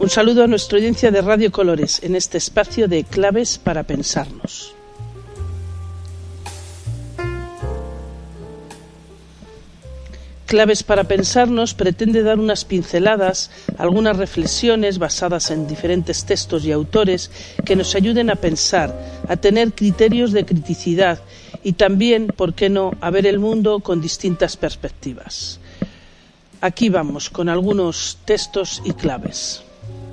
Un saludo a nuestra audiencia de Radio Colores en este espacio de Claves para Pensarnos. Claves para Pensarnos pretende dar unas pinceladas, algunas reflexiones basadas en diferentes textos y autores que nos ayuden a pensar, a tener criterios de criticidad y también, ¿por qué no?, a ver el mundo con distintas perspectivas. Aquí vamos con algunos textos y claves.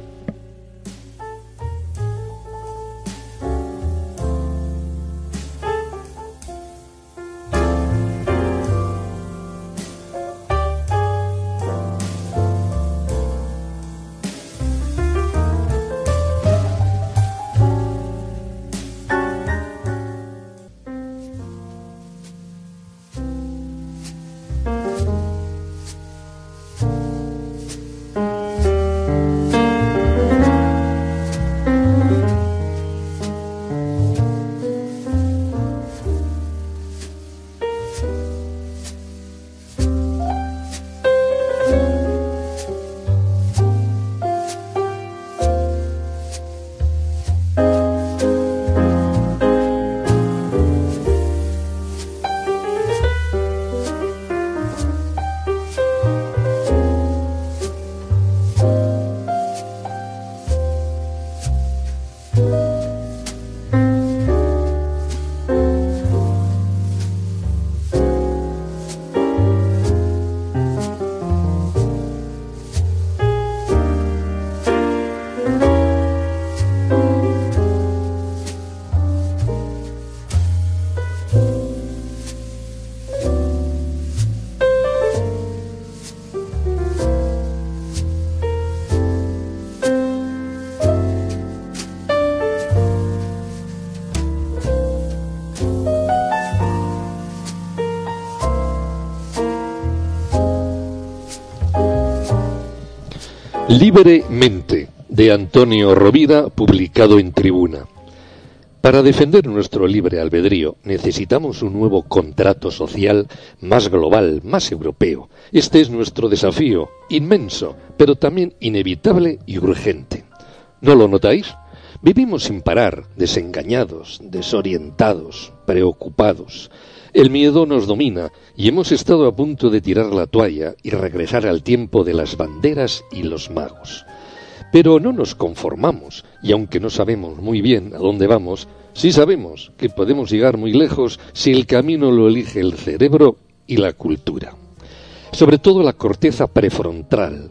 Libremente, de Antonio Rovira, publicado en Tribuna. Para defender nuestro libre albedrío necesitamos un nuevo contrato social más global, más europeo. Este es nuestro desafío, inmenso, pero también inevitable y urgente. ¿No lo notáis? Vivimos sin parar, desengañados, desorientados, preocupados. El miedo nos domina y hemos estado a punto de tirar la toalla y regresar al tiempo de las banderas y los magos. Pero no nos conformamos, y aunque no sabemos muy bien a dónde vamos, sí sabemos que podemos llegar muy lejos si el camino lo elige el cerebro y la cultura. Sobre todo la corteza prefrontal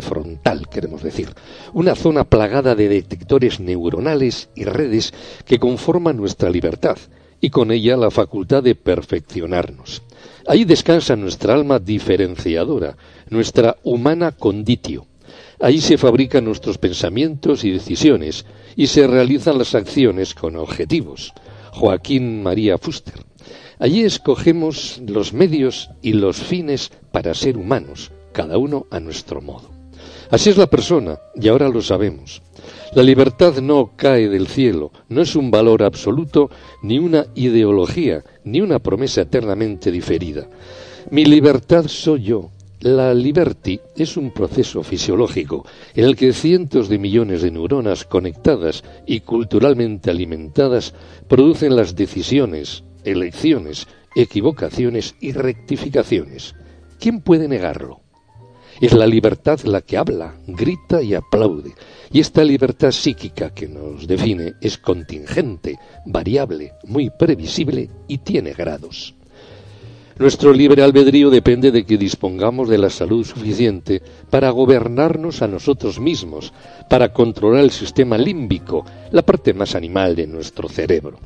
queremos decir, una zona plagada de detectores neuronales y redes que conforman nuestra libertad, y con ella la facultad de perfeccionarnos. Ahí descansa nuestra alma diferenciadora, nuestra humana conditio. Ahí se fabrican nuestros pensamientos y decisiones, y se realizan las acciones con objetivos. Joaquín María Fuster. Allí escogemos los medios y los fines para ser humanos, cada uno a nuestro modo. Así es la persona, y ahora lo sabemos. La libertad no cae del cielo, no es un valor absoluto, ni una ideología, ni una promesa eternamente diferida. Mi libertad soy yo. La liberty es un proceso fisiológico en el que cientos de millones de neuronas conectadas y culturalmente alimentadas producen las decisiones, elecciones, equivocaciones y rectificaciones. ¿Quién puede negarlo? Es la libertad la que habla, grita y aplaude. Y esta libertad psíquica que nos define es contingente, variable, muy previsible y tiene grados. Nuestro libre albedrío depende de que dispongamos de la salud suficiente para gobernarnos a nosotros mismos, para controlar el sistema límbico, la parte más animal de nuestro cerebro,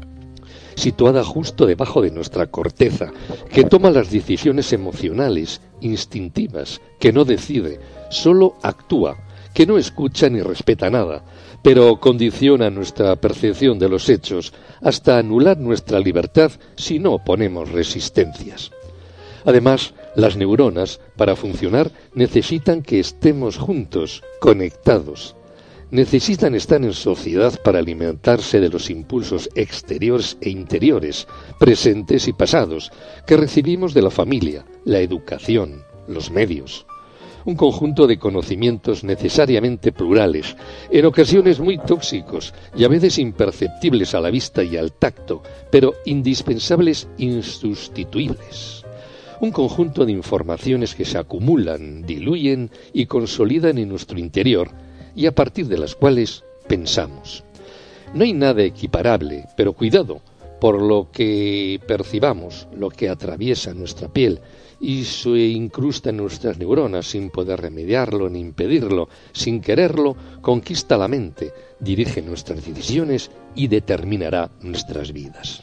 situada justo debajo de nuestra corteza, que toma las decisiones emocionales, instintivas, que no decide, solo actúa, que no escucha ni respeta nada, pero condiciona nuestra percepción de los hechos hasta anular nuestra libertad si no oponemos resistencias. Además, las neuronas, para funcionar, necesitan que estemos juntos, conectados. Necesitan estar en sociedad para alimentarse de los impulsos exteriores e interiores, presentes y pasados, que recibimos de la familia, la educación, los medios. un conjunto de conocimientos necesariamente plurales, en ocasiones muy tóxicos y a veces imperceptibles a la vista y al tacto, pero indispensables, insustituibles. Un conjunto de informaciones que se acumulan, diluyen y consolidan en nuestro interior y a partir de las cuales pensamos. No hay nada equiparable, pero cuidado, por lo que percibamos, lo que atraviesa nuestra piel y se incrusta en nuestras neuronas sin poder remediarlo ni impedirlo, sin quererlo, conquista la mente, dirige nuestras decisiones y determinará nuestras vidas.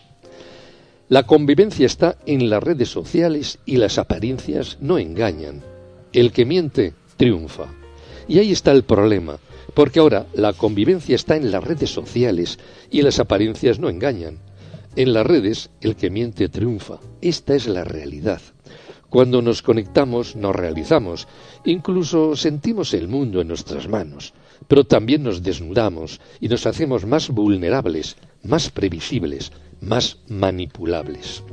La convivencia está en las redes sociales y las apariencias no engañan. El que miente triunfa. Y ahí está el problema, porque ahora la convivencia está en las redes sociales y las apariencias no engañan. En las redes, el que miente triunfa. Esta es la realidad. Cuando nos conectamos, nos realizamos. Incluso sentimos el mundo en nuestras manos. Pero también nos desnudamos y nos hacemos más vulnerables, más previsibles, más manipulables.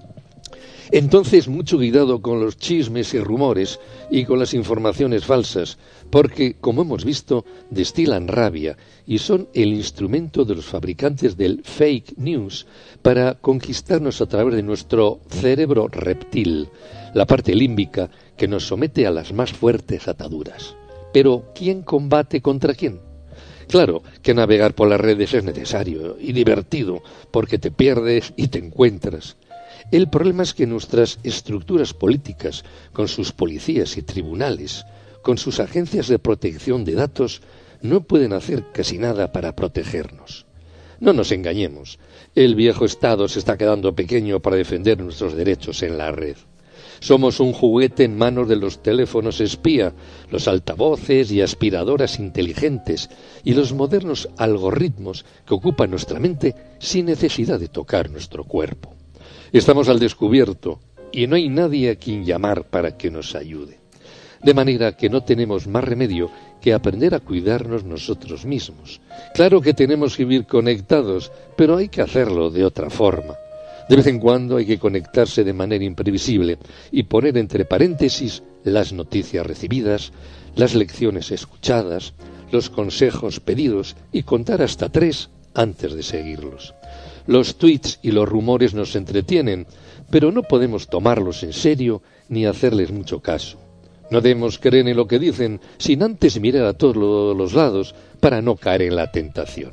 Entonces, mucho cuidado con los chismes y rumores y con las informaciones falsas, porque, como hemos visto, destilan rabia y son el instrumento de los fabricantes del fake news para conquistarnos a través de nuestro cerebro reptil, la parte límbica que nos somete a las más fuertes ataduras. Pero, ¿quién combate contra quién? Claro que navegar por las redes es necesario y divertido, porque te pierdes y te encuentras. El problema es que nuestras estructuras políticas, con sus policías y tribunales, con sus agencias de protección de datos, no pueden hacer casi nada para protegernos. No nos engañemos, el viejo Estado se está quedando pequeño para defender nuestros derechos en la red. Somos un juguete en manos de los teléfonos espía, los altavoces y aspiradoras inteligentes y los modernos algoritmos que ocupan nuestra mente sin necesidad de tocar nuestro cuerpo. Estamos al descubierto y no hay nadie a quien llamar para que nos ayude. De manera que no tenemos más remedio que aprender a cuidarnos nosotros mismos. Claro que tenemos que vivir conectados, pero hay que hacerlo de otra forma. De vez en cuando hay que conectarse de manera imprevisible y poner entre paréntesis las noticias recibidas, las lecciones escuchadas, los consejos pedidos y contar hasta 3 antes de seguirlos. Los tweets y los rumores nos entretienen, pero no podemos tomarlos en serio ni hacerles mucho caso. No debemos creer en lo que dicen sin antes mirar a todos los lados para no caer en la tentación.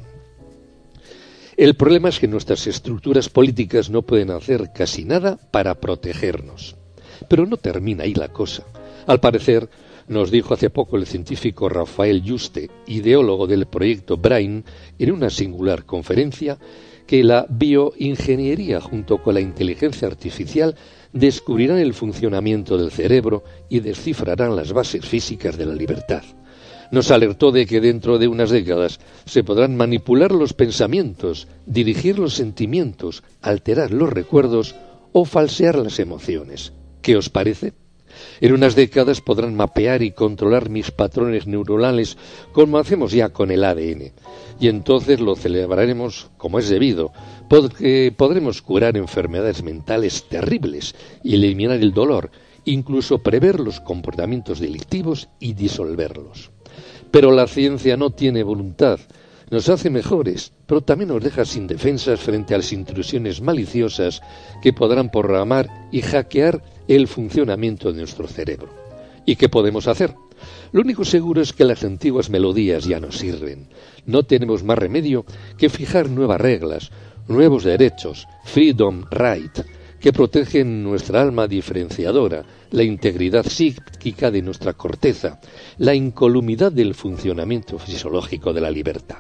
El problema es que nuestras estructuras políticas no pueden hacer casi nada para protegernos. Pero no termina ahí la cosa. Al parecer, nos dijo hace poco el científico Rafael Yuste, ideólogo del proyecto Brain, en una singular conferencia, que la bioingeniería junto con la inteligencia artificial descubrirán el funcionamiento del cerebro y descifrarán las bases físicas de la libertad. Nos alertó de que dentro de unas décadas se podrán manipular los pensamientos, dirigir los sentimientos, alterar los recuerdos o falsear las emociones. ¿Qué os parece? En unas décadas podrán mapear y controlar mis patrones neuronales como hacemos ya con el ADN. Y entonces lo celebraremos como es debido, porque podremos curar enfermedades mentales terribles y eliminar el dolor, incluso prever los comportamientos delictivos y disolverlos. Pero la ciencia no tiene voluntad. Nos hace mejores, pero también nos deja sin defensas frente a las intrusiones maliciosas que podrán programar y hackear el funcionamiento de nuestro cerebro. ¿Y qué podemos hacer? Lo único seguro es que las antiguas melodías ya no sirven. No tenemos más remedio que fijar nuevas reglas, nuevos derechos, freedom right, que protegen nuestra alma diferenciadora, la integridad psíquica de nuestra corteza, la incolumidad del funcionamiento fisiológico de la libertad.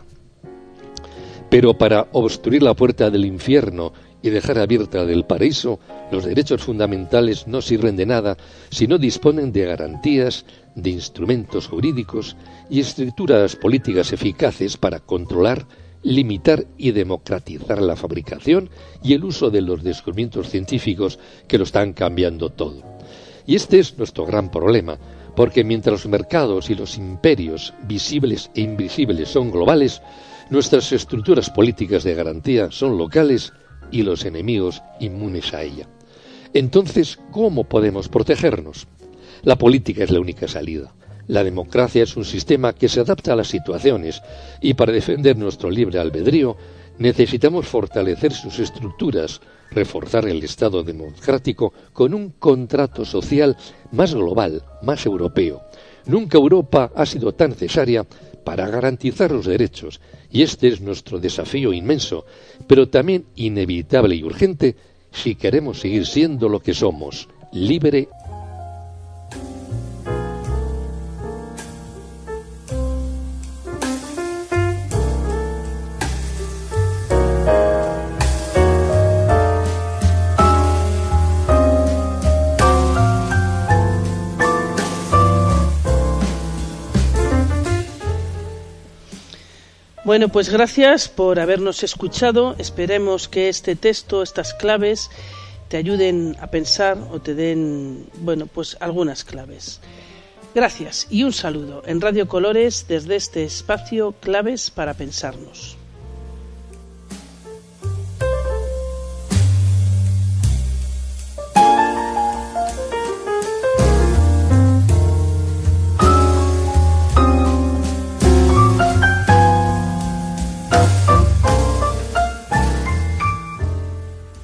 Pero para obstruir la puerta del infierno y dejar abierta la del paraíso, los derechos fundamentales no sirven de nada si no disponen de garantías, de instrumentos jurídicos y estructuras políticas eficaces para controlar, limitar y democratizar la fabricación y el uso de los descubrimientos científicos que lo están cambiando todo. Y este es nuestro gran problema, porque mientras los mercados y los imperios, visibles e invisibles, son globales, nuestras estructuras políticas de garantía son locales y los enemigos inmunes a ella. Entonces, ¿cómo podemos protegernos? La política es la única salida. La democracia es un sistema que se adapta a las situaciones y para defender nuestro libre albedrío necesitamos fortalecer sus estructuras, reforzar el Estado democrático con un contrato social más global, más europeo. Nunca Europa ha sido tan necesaria para garantizar los derechos, y este es nuestro desafío inmenso, pero también inevitable y urgente si queremos seguir siendo lo que somos, libre. Bueno, pues gracias por habernos escuchado. Esperemos que este texto, estas claves, te ayuden a pensar o te den, pues algunas claves. Gracias y un saludo en Radio Colores desde este espacio Claves para Pensarnos.